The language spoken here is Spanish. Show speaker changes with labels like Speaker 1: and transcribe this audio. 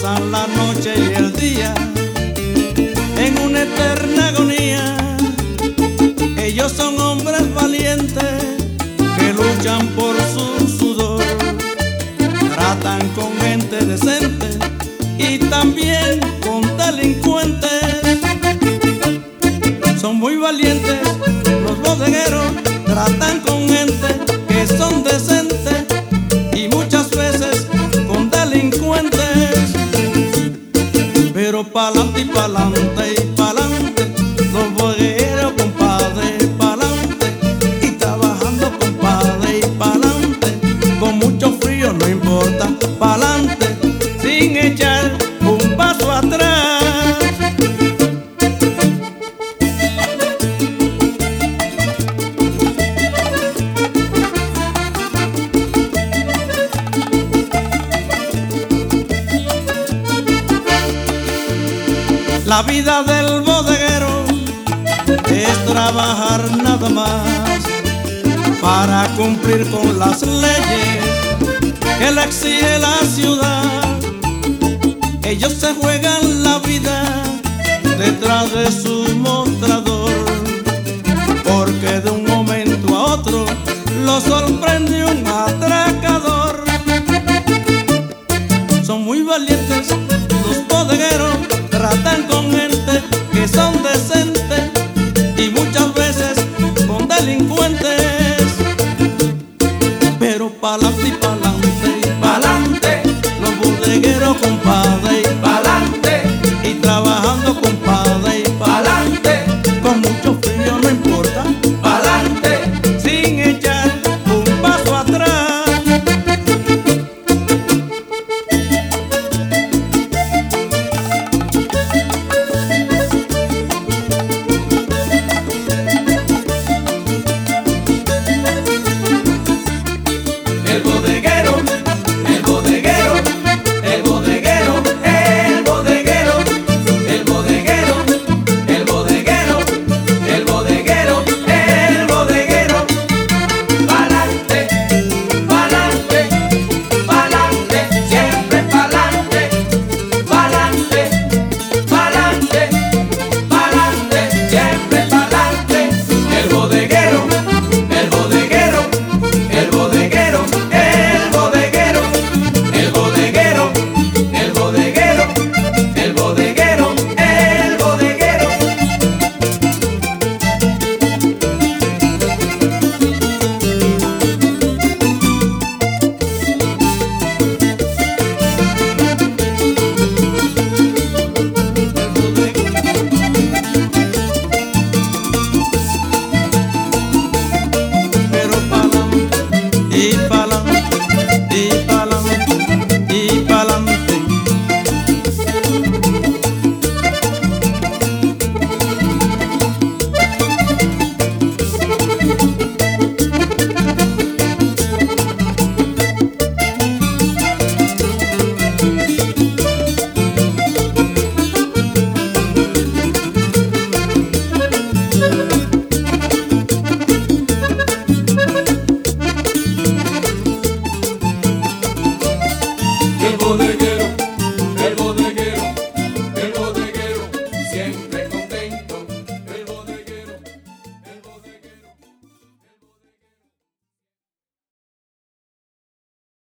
Speaker 1: pasan la noche y el día en una eterna agonía. Ellos son hombres valientes que luchan por su sudor, tratan con gente decente y también con delincuentes. Son muy valientes los bodegueros, tratan con gente que son decentes y muchas veces con delincuentes. Pero pa'lante y pa'lante y pa'lante, los bodegueros, compadre, pa'lante, y trabajando, compadre, y pa'lante, con mucho frío no importa, pa'lante, sin echar un paso atrás. La vida del bodeguero es trabajar nada más para cumplir con las leyes que le exige la ciudad. Ellos se juegan la vida detrás de su mostrador, porque de un momento a otro lo sorprende un atracador. Son muy valientes los bodegueros, tratan con gente que son decentes y muchas veces con delincuentes. Pero pa'lante y pa'lante y pa'lante, los bodegueros, compadre, y pa'lante, y trabajando, compadre, y pa'lante, con mucho frío no importa, pa'lante, sin echar un paso atrás.
Speaker 2: El bodeguero, el bodeguero, el bodeguero, el bodeguero, el bodeguero, el bodeguero, el bodeguero, el bodeguero. Pa'lante, pa'lante, pa'lante, siempre pa'lante, pa'lante, pa'lante, pa'lante, siempre pa'lante. El bodeguero, el bodeguero, el bodeguero. El bodeguero, el bodeguero, el bodeguero, el bodeguero, el bodeguero.
Speaker 1: Pero pa'lante y pa'lante y pa'lante y pa'lante.
Speaker 2: El bodeguero, el bodeguero, el bodeguero, siempre